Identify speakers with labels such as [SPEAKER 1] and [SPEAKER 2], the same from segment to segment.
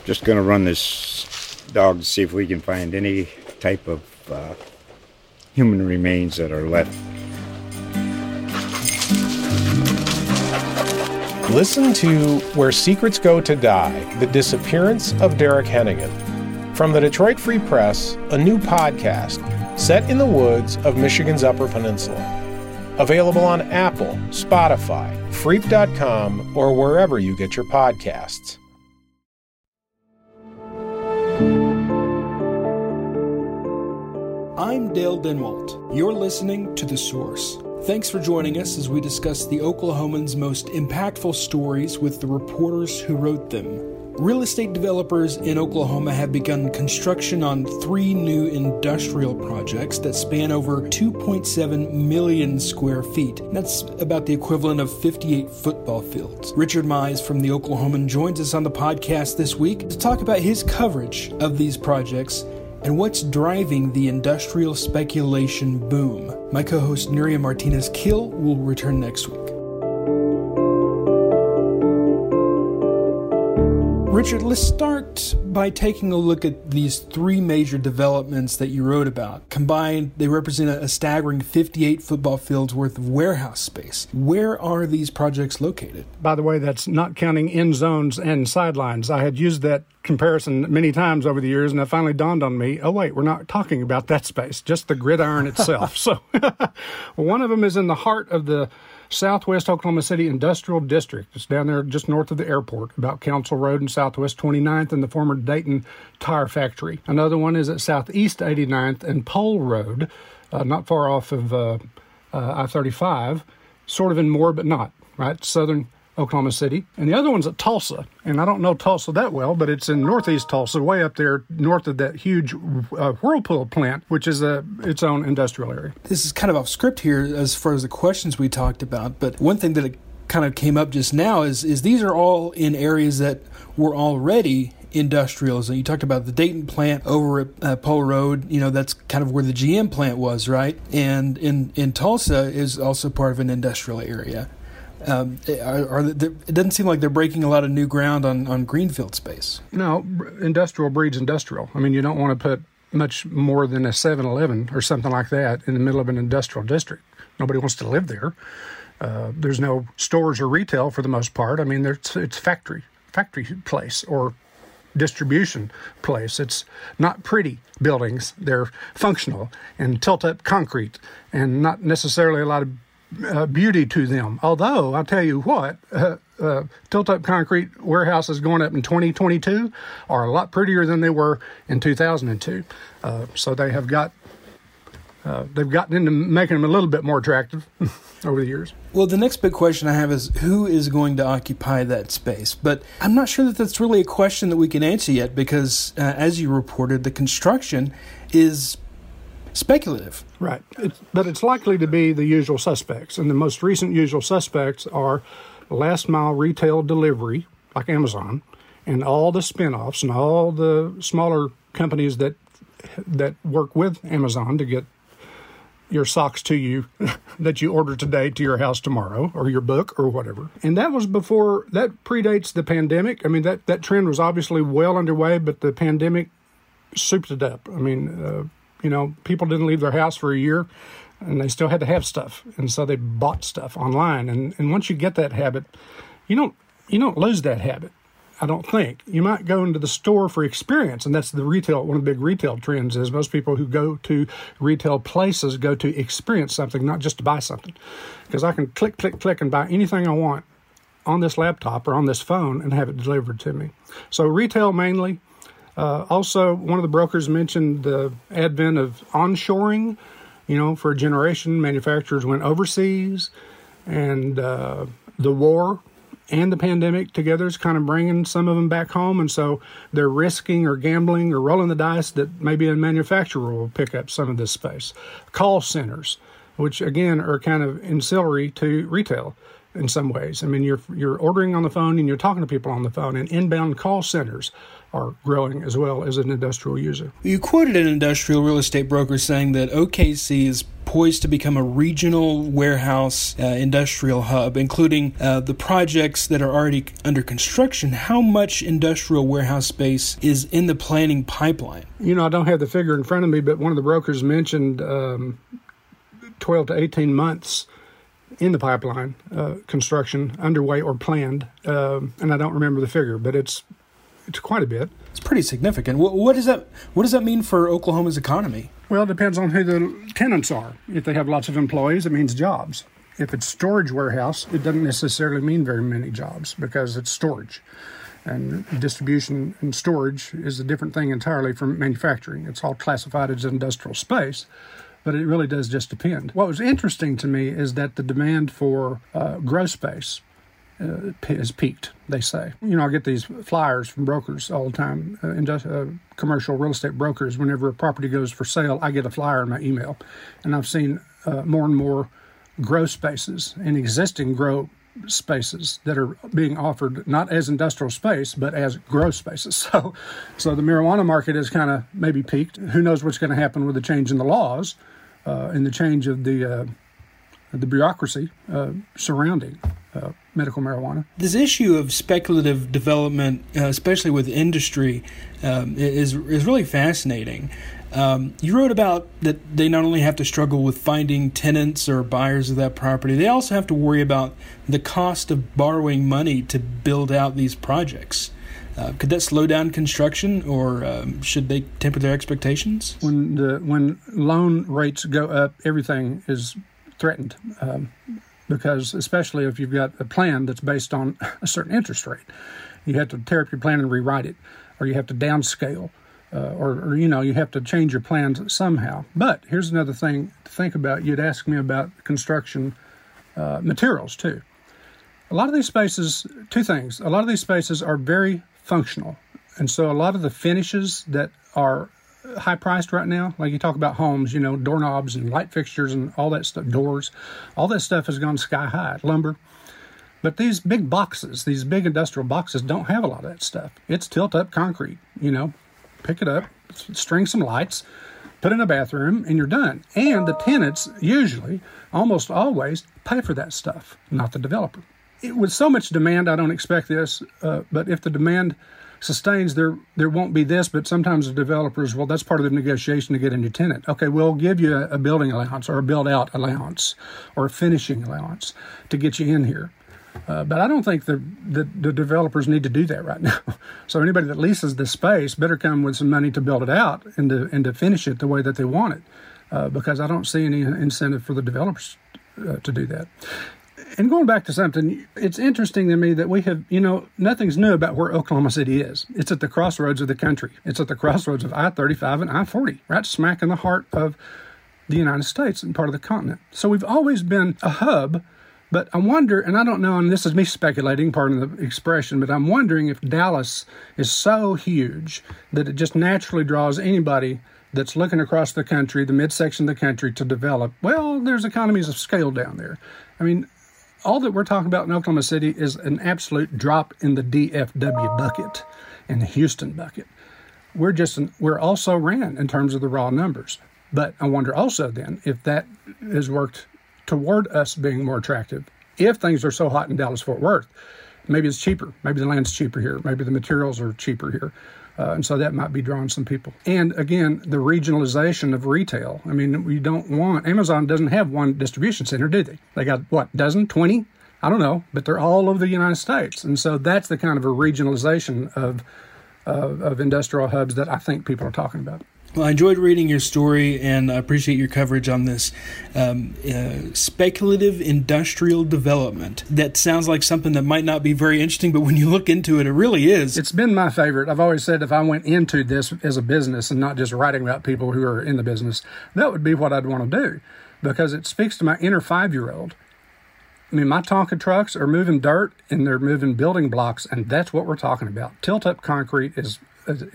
[SPEAKER 1] Just going to run this dog to see if we can find any type of human remains that are left.
[SPEAKER 2] Listen to Where Secrets Go to Die, The Disappearance of Derek Hennigan. From the Detroit Free Press, a new podcast set in the woods of Michigan's Upper Peninsula. Available on Apple, Spotify, Freep.com, or wherever you get your podcasts.
[SPEAKER 3] I'm Dale Denwalt. You're listening to The Source. Thanks for joining us as we discuss the Oklahomans' most impactful stories with the reporters who wrote them. Real estate developers in Oklahoma have begun construction on 3 new industrial projects that span over 2.7 million square feet. That's about the equivalent of 58 football fields. Richard Mize from The Oklahoman joins us on the podcast this week to talk about his coverage of these projects and what's driving the industrial speculation boom. My co-host Nuria Martinez-Kill will return next week. Richard, let's start by taking a look at these 3 major developments that you wrote about. Combined, they represent a staggering 58 football fields worth of warehouse space. Where are these projects located?
[SPEAKER 4] By the way, that's not counting end zones and sidelines. I had used that comparison many times over the years, and it finally dawned on me, oh, wait, we're not talking about that space, just the gridiron itself. So one of them is in the heart of the Southwest Oklahoma City Industrial District. It's down there just north of the airport, about Council Road and Southwest 29th and the former Dayton Tire Factory. Another one is at Southeast 89th and Pole Road, not far off of I-35, sort of in Moore, but not, right? Southern Oklahoma City. And the other one's at Tulsa. And I don't know Tulsa that well, but it's in northeast Tulsa, way up there north of that huge Whirlpool plant, which is its own industrial area.
[SPEAKER 3] This is kind of off script here as far as the questions we talked about, but one thing that kind of came up just now is these are all in areas that were already industrials. And you talked about the Dayton plant over at Pole Road. You know, that's kind of where the GM plant was, right? And in Tulsa is also part of an industrial area. It doesn't seem like they're breaking a lot of new ground on greenfield space.
[SPEAKER 4] No, industrial breeds industrial. I mean, you don't want to put much more than a 7-Eleven or something like that in the middle of an industrial district. Nobody wants to live there. There's no stores or retail for the most part. I mean, it's factory place or distribution place. It's not pretty buildings. They're functional and tilt-up concrete and not necessarily a lot of beauty to them. Although, I'll tell you what, tilt-up concrete warehouses going up in 2022 are a lot prettier than they were in 2002. So they have they've gotten into making them a little bit more attractive over the years.
[SPEAKER 3] Well, the next big question I have is who is going to occupy that space? But I'm not sure that that's really a question that we can answer yet because, as you reported, the construction is speculative.
[SPEAKER 4] Right. But it's likely to be the usual suspects. And the most recent usual suspects are last mile retail delivery, like Amazon, and all the spinoffs and all the smaller companies that work with Amazon to get your socks to you that you order today to your house tomorrow, or your book or whatever. And that predates the pandemic. I mean, that trend was obviously well underway, but the pandemic souped it up. I mean, people didn't leave their house for a year, and they still had to have stuff, and so they bought stuff online. And once you get that habit, you don't lose that habit. I don't think. You might go into the store for experience, and that's one of the big retail trends is most people who go to retail places go to experience something, not just to buy something. Because I can click, click, click and buy anything I want on this laptop or on this phone and have it delivered to me. So retail mainly. Also, one of the brokers mentioned the advent of onshoring. For a generation, manufacturers went overseas, and the war and the pandemic together is kind of bringing some of them back home, and so they're risking or gambling or rolling the dice that maybe a manufacturer will pick up some of this space. Call centers, which again are kind of ancillary to retail in some ways. I mean, you're ordering on the phone and you're talking to people on the phone, and inbound call centers are growing as well as an industrial user.
[SPEAKER 3] You quoted an industrial real estate broker saying that OKC is poised to become a regional warehouse industrial hub, including the projects that are already under construction. How much industrial warehouse space is in the planning pipeline?
[SPEAKER 4] I don't have the figure in front of me, but one of the brokers mentioned 12 to 18 months in the pipeline, construction underway or planned, and I don't remember the figure, but it's quite a bit.
[SPEAKER 3] It's pretty significant. What does that mean for Oklahoma's economy?
[SPEAKER 4] Well, it depends on who the tenants are. If they have lots of employees, it means jobs. If it's storage warehouse, it doesn't necessarily mean very many jobs because it's storage. And distribution and storage is a different thing entirely from manufacturing. It's all classified as industrial space, but it really does just depend. What was interesting to me is that the demand for grow space has peaked, they say. I get these flyers from brokers all the time, commercial real estate brokers. Whenever a property goes for sale, I get a flyer in my email. And I've seen more and more grow spaces and existing grow spaces that are being offered not as industrial space, but as grow spaces. So the marijuana market has kind of maybe peaked. Who knows what's going to happen with the change in the laws and the change of the bureaucracy surrounding medical marijuana.
[SPEAKER 3] This issue of speculative development, especially with industry, is really fascinating. You wrote about that they not only have to struggle with finding tenants or buyers of that property, they also have to worry about the cost of borrowing money to build out these projects. Could that slow down construction, or should they temper their expectations?
[SPEAKER 4] When loan rates go up, everything is threatened, because especially if you've got a plan that's based on a certain interest rate, you have to tear up your plan and rewrite it, or you have to downscale, or you have to change your plans somehow. But here's another thing to think about. You'd ask me about construction materials too. A lot of these spaces, two things. A lot of these spaces are very functional, and so a lot of the finishes that are high priced right now, like you talk about homes, doorknobs and light fixtures and all that stuff, doors, all that stuff has gone sky high, lumber. But these big boxes, these big industrial boxes don't have a lot of that stuff. It's tilt-up concrete, pick it up, string some lights, put in a bathroom, and you're done. And the tenants usually, almost always, pay for that stuff, not the developer. With so much demand, I don't expect this, but if the demand sustains, there won't be this, but sometimes the developers, well, that's part of the negotiation to get a new tenant. Okay, we'll give you a building allowance or a build-out allowance or a finishing allowance to get you in here. But I don't think the developers need to do that right now. So anybody that leases this space better come with some money to build it out and to finish it the way that they want it, because I don't see any incentive for the developers to do that. And going back to something, it's interesting to me that we have, nothing's new about where Oklahoma City is. It's at the crossroads of the country. It's at the crossroads of I-35 and I-40, right smack in the heart of the United States and part of the continent. So we've always been a hub, but I wonder, and I don't know, and this is me speculating, pardon the expression, but I'm wondering if Dallas is so huge that it just naturally draws anybody that's looking across the country, the midsection of the country, to develop. Well, there's economies of scale down there. I mean, all that we're talking about in Oklahoma City is an absolute drop in the DFW bucket, in the Houston bucket. We're also ran in terms of the raw numbers. But I wonder also then if that has worked toward us being more attractive. If things are so hot in Dallas-Fort Worth, maybe it's cheaper. Maybe the land's cheaper here. Maybe the materials are cheaper here. And so that might be drawing some people. And again, the regionalization of retail. I mean, Amazon doesn't have one distribution center, do they? They got, dozen, 20? I don't know, but they're all over the United States. And so that's the kind of a regionalization of industrial hubs that I think people are talking about.
[SPEAKER 3] Well, I enjoyed reading your story, and I appreciate your coverage on this speculative industrial development. That sounds like something that might not be very interesting, but when you look into it, it really is.
[SPEAKER 4] It's been my favorite. I've always said if I went into this as a business and not just writing about people who are in the business, that would be what I'd want to do, because it speaks to my inner 5-year-old. I mean, my Tonka trucks are moving dirt and they're moving building blocks, and that's what we're talking about. Tilt-up concrete is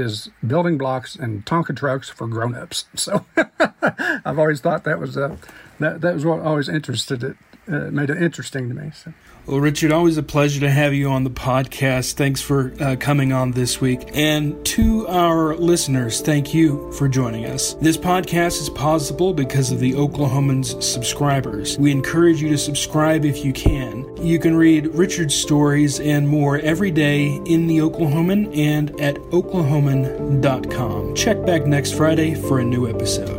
[SPEAKER 4] building blocks and Tonka trucks for grown-ups. So I've always thought that was that was what always made it interesting to me. So.
[SPEAKER 3] Well, Richard, always a pleasure to have you on the podcast. Thanks for coming on this week. And to our listeners, thank you for joining us. This podcast is possible because of the Oklahoman's subscribers. We encourage you to subscribe if you can. You can read Richard's stories and more every day in the Oklahoman and at oklahoman.com. Check back next Friday for a new episode.